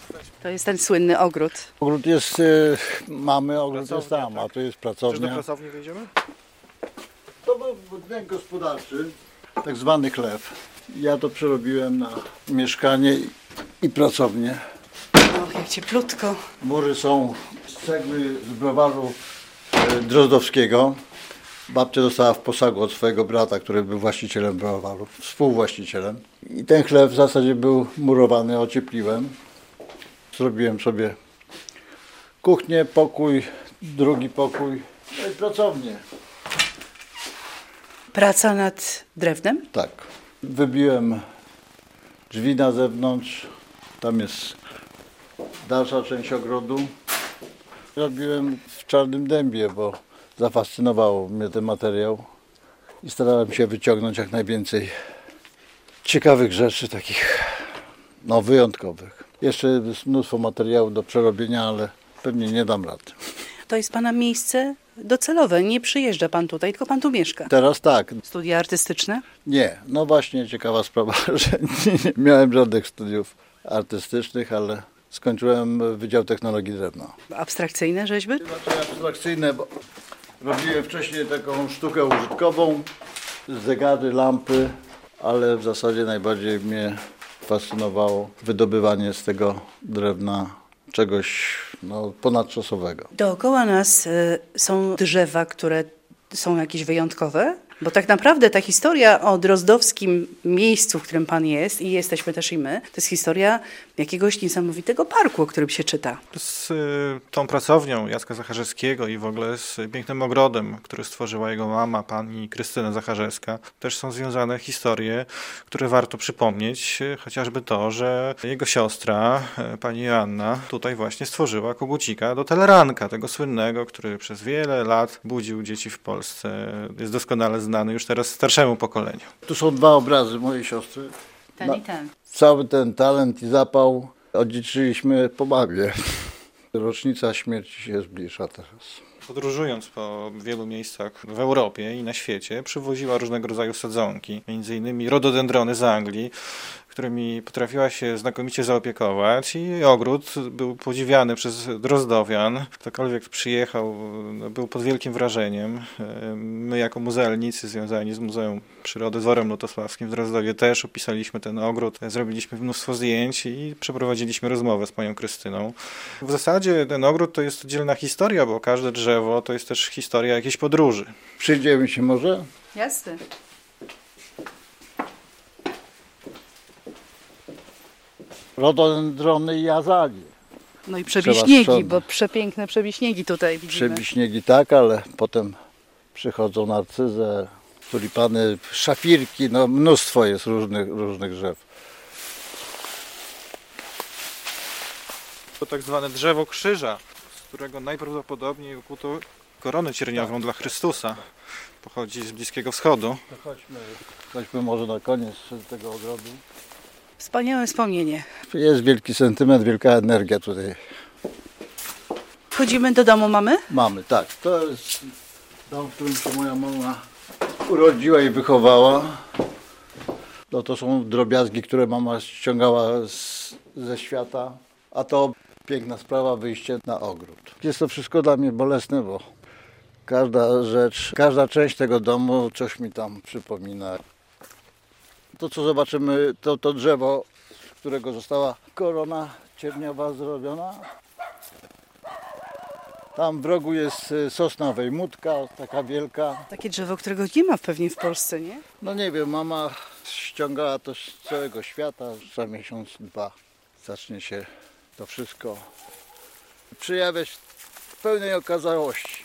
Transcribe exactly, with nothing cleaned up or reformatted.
To jest ten słynny ogród. Ogród jest, y, mamy, ogród jest tam, a tu jest Czy do pracownia. pracowni wejdziemy? To był budynek gospodarczy, tak zwany chlew. Ja to przerobiłem na mieszkanie i, i pracownię. O, jak cieplutko. Mury są z cegły z browaru y, Drozdowskiego. Babcia dostała w posagu od swojego brata, który był właścicielem browaru, współwłaścicielem. I ten chlew w zasadzie był murowany, ociepliłem. Zrobiłem sobie kuchnię, pokój, drugi pokój, no i pracownię. Praca nad drewnem? Tak. Wybiłem drzwi na zewnątrz. Tam jest dalsza część ogrodu. Robiłem w czarnym dębie, bo zafascynował mnie ten materiał. I starałem się wyciągnąć jak najwięcej ciekawych rzeczy, takich no, wyjątkowych. Jeszcze jest mnóstwo materiału do przerobienia, ale pewnie nie dam rady. To jest pana miejsce docelowe. Nie przyjeżdża pan tutaj, tylko pan tu mieszka. Teraz tak, Studia artystyczne? nie. No właśnie ciekawa sprawa, że nie, nie miałem żadnych studiów artystycznych, ale skończyłem Wydział Technologii Drewna. Abstrakcyjne rzeźby? Znaczy abstrakcyjne, bo robiłem wcześniej taką sztukę użytkową, zegary, lampy, ale w zasadzie najbardziej mnie fascynowało wydobywanie z tego drewna czegoś no, ponadczasowego. Dookoła nas y, są drzewa, które są jakieś wyjątkowe, bo tak naprawdę ta historia o drozdowskim miejscu, w którym pan jest i jesteśmy też i my, to jest historia jakiegoś niesamowitego parku, o którym się czyta. Z y, tą pracownią Jacka Zacharzewskiego i w ogóle z pięknym ogrodem, który stworzyła jego mama, pani Krystyna Zacharzewska, też są związane historie, które warto przypomnieć, y, chociażby to, że jego siostra, y, pani Joanna, tutaj właśnie stworzyła kogucika do teleranka, tego słynnego, który przez wiele lat budził dzieci w Polsce. Jest doskonale znany już teraz starszemu pokoleniu. Tu są dwa obrazy mojej siostry. Ten i ten. Cały ten talent i zapał odziedziczyliśmy po babie. Rocznica śmierci się zbliża teraz. Podróżując po wielu miejscach w Europie i na świecie, przywoziła różnego rodzaju sadzonki, między innymi rododendrony z Anglii, którymi potrafiła się znakomicie zaopiekować i ogród był podziwiany przez drozdowian. Ktokolwiek przyjechał, no, był pod wielkim wrażeniem. My jako muzealnicy związani z Muzeum Przyrody Dworem Lutosławskim w Drozdowie też opisaliśmy ten ogród, zrobiliśmy mnóstwo zdjęć i przeprowadziliśmy rozmowę z panią Krystyną. W zasadzie ten ogród to jest oddzielna historia, bo każde drzewo to jest też historia jakiejś podróży. Przyjdziemy się może? Jasne. Rododendrony i azalie. No i Trzeba przebiśniegi, sprzątać. bo przepiękne przebiśniegi tutaj widzimy. Przebiśniegi tak, ale potem przychodzą narcyze, tulipany, szafirki, no mnóstwo jest różnych, różnych drzew. To tak zwane drzewo krzyża, z którego najprawdopodobniej ukuto koronę cierniową dla Chrystusa. Pochodzi z Bliskiego Wschodu. To chodźmy, chodźmy może na koniec tego ogrodu. Wspaniałe wspomnienie. Jest wielki sentyment, wielka energia tutaj. Wchodzimy do domu mamy? Mamy, tak. To jest dom, w którym się moja mama urodziła i wychowała. No to są drobiazgi, które mama ściągała z, ze świata. A to piękna sprawa, wyjście na ogród. Jest to wszystko dla mnie bolesne, bo każda rzecz, każda część tego domu coś mi tam przypomina. To co zobaczymy, to, to drzewo, z którego została korona cierniowa zrobiona. Tam w rogu jest sosna wejmutka, taka wielka. Takie drzewo, którego nie ma pewnie w Polsce, nie? No nie wiem, mama ściągała to z całego świata, za miesiąc, dwa zacznie się to wszystko przejawiać w pełnej okazałości.